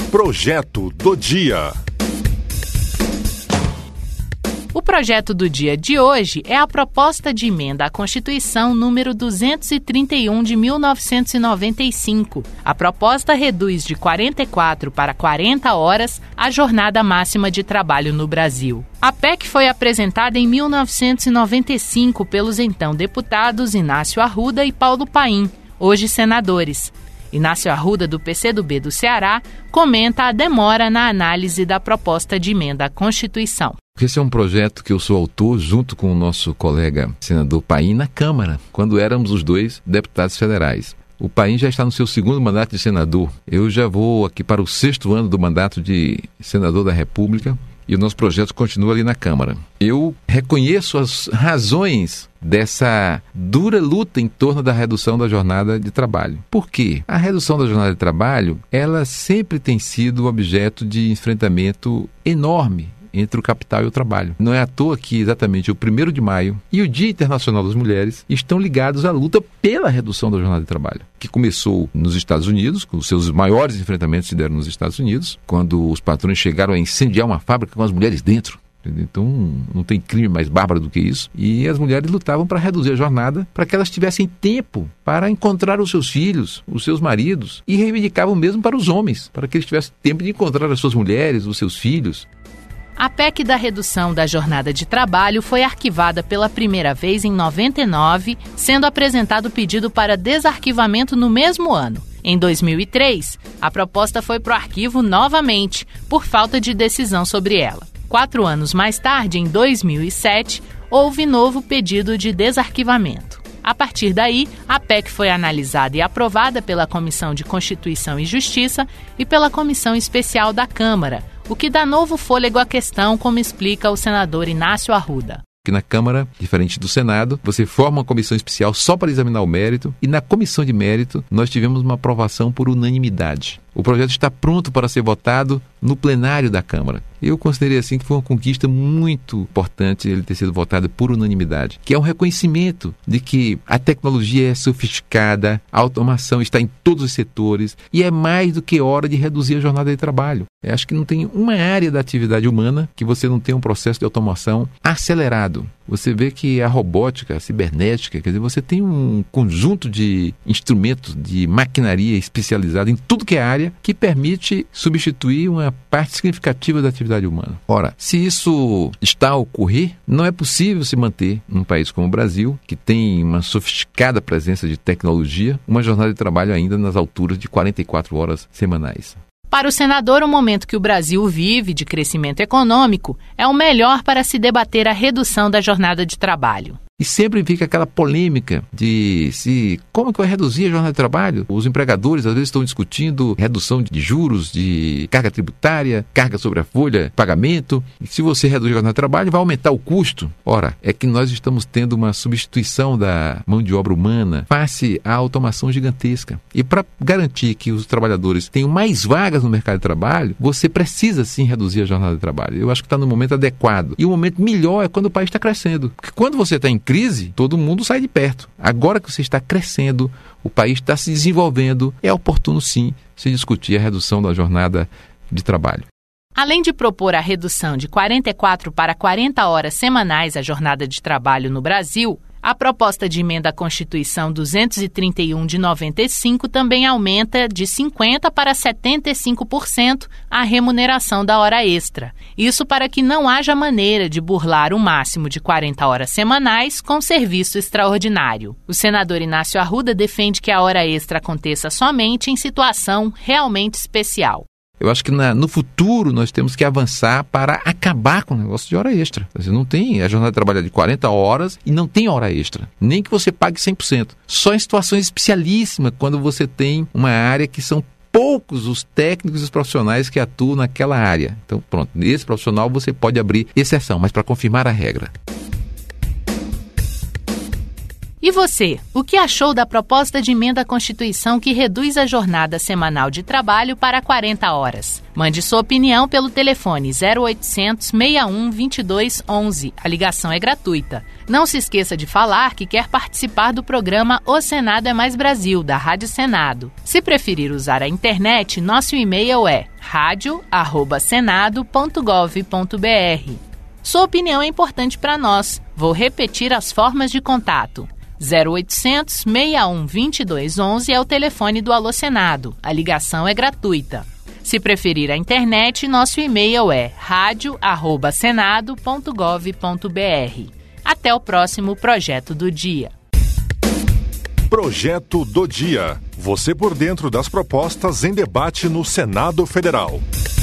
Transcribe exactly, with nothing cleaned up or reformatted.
Projeto do Dia. O projeto do dia de hoje é a proposta de emenda à Constituição número duzentos e trinta e um de mil novecentos e noventa e cinco. A proposta reduz de quarenta e quatro para quarenta horas a jornada máxima de trabalho no Brasil. A P E C foi apresentada em mil novecentos e noventa e cinco pelos então deputados Inácio Arruda e Paulo Paim, hoje senadores. Inácio Arruda, do P C do B do Ceará, comenta a demora na análise da proposta de emenda à Constituição. Esse é um projeto que eu sou autor junto com o nosso colega senador Paim na Câmara, quando éramos os dois deputados federais. O Paim já está no seu segundo mandato de senador. Eu já vou aqui para o sexto ano do mandato de senador da República e o nosso projeto continua ali na Câmara. Eu reconheço as razões dessa dura luta em torno da redução da jornada de trabalho. Por quê? A redução da jornada de trabalho, ela sempre tem sido objeto de enfrentamento enorme entre o capital e o trabalho. Não é à toa que exatamente o primeiro de maio e o Dia Internacional das Mulheres estão ligados à luta pela redução da jornada de trabalho, que começou nos Estados Unidos, com os seus maiores enfrentamentos se deram nos Estados Unidos, quando os patrões chegaram a incendiar uma fábrica com as mulheres dentro. Então, não tem crime mais bárbaro do que isso. E as mulheres lutavam para reduzir a jornada, para que elas tivessem tempo para encontrar os seus filhos, os seus maridos, e reivindicavam mesmo para os homens, para que eles tivessem tempo de encontrar as suas mulheres, os seus filhos. A P E C da redução da jornada de trabalho foi arquivada pela primeira vez em noventa e nove, sendo apresentado o pedido para desarquivamento no mesmo ano. Em dois mil e três, a proposta foi para o arquivo novamente, por falta de decisão sobre ela. Quatro anos mais tarde, em dois mil e sete, houve novo pedido de desarquivamento. A partir daí, a P E C foi analisada e aprovada pela Comissão de Constituição e Justiça e pela Comissão Especial da Câmara, o que dá novo fôlego à questão, como explica o senador Inácio Arruda. Que na Câmara, diferente do Senado, você forma uma comissão especial só para examinar o mérito, e na comissão de mérito nós tivemos uma aprovação por unanimidade. O projeto está pronto para ser votado no plenário da Câmara. Eu considerei assim que foi uma conquista muito importante ele ter sido votado por unanimidade, que é um reconhecimento de que a tecnologia é sofisticada, a automação está em todos os setores e é mais do que hora de reduzir a jornada de trabalho. Eu acho que não tem uma área da atividade humana que você não tenha um processo de automação acelerado. Você vê que a robótica, a cibernética, quer dizer, você tem um conjunto de instrumentos, de maquinaria especializada em tudo que é área, que permite substituir uma parte significativa da atividade humana. Ora, se isso está a ocorrer, não é possível se manter num país como o Brasil, que tem uma sofisticada presença de tecnologia, uma jornada de trabalho ainda nas alturas de quarenta e quatro horas semanais. Para o senador, o momento que o Brasil vive de crescimento econômico é o melhor para se debater a redução da jornada de trabalho. E sempre fica aquela polêmica de se como que vai reduzir a jornada de trabalho? Os empregadores às vezes estão discutindo redução de juros, de carga tributária, carga sobre a folha, pagamento. E se você reduzir a jornada de trabalho, vai aumentar o custo. Ora, é que nós estamos tendo uma substituição da mão de obra humana face à automação gigantesca. E para garantir que os trabalhadores tenham mais vagas no mercado de trabalho, você precisa sim reduzir a jornada de trabalho. Eu acho que está no momento adequado. E o momento melhor é quando o país está crescendo. Porque quando você está em crise, todo mundo sai de perto. Agora que você está crescendo, o país está se desenvolvendo, é oportuno sim se discutir a redução da jornada de trabalho. Além de propor a redução de quarenta e quatro para quarenta horas semanais a jornada de trabalho no Brasil, a proposta de emenda à Constituição duzentos e trinta e um de noventa e cinco também aumenta de cinquenta por cento para setenta e cinco por cento a remuneração da hora extra. Isso para que não haja maneira de burlar o máximo de quarenta horas semanais com serviço extraordinário. O senador Inácio Arruda defende que a hora extra aconteça somente em situação realmente especial. Eu acho que na, no futuro nós temos que avançar para acabar com o negócio de hora extra. Você não tem a jornada de trabalho de quarenta horas e não tem hora extra. Nem que você pague cem por cento. Só em situações especialíssimas, quando você tem uma área que são poucos os técnicos e os profissionais que atuam naquela área. Então, pronto, nesse profissional você pode abrir exceção, mas para confirmar a regra. E você, o que achou da proposta de emenda à Constituição que reduz a jornada semanal de trabalho para quarenta horas? Mande sua opinião pelo telefone zero oitocentos, seis um, dois dois um um. A ligação é gratuita. Não se esqueça de falar que quer participar do programa O Senado é Mais Brasil, da Rádio Senado. Se preferir usar a internet, nosso e-mail é rádio arroba senado ponto gov ponto br. Sua opinião é importante para nós. Vou repetir as formas de contato. zero oitocentos, seis um, dois dois um um é o telefone do Alô Senado. A ligação é gratuita. Se preferir a internet, nosso e-mail é rádio arroba senado ponto gov ponto br. Até o próximo Projeto do Dia. Projeto do Dia. Você por dentro das propostas em debate no Senado Federal.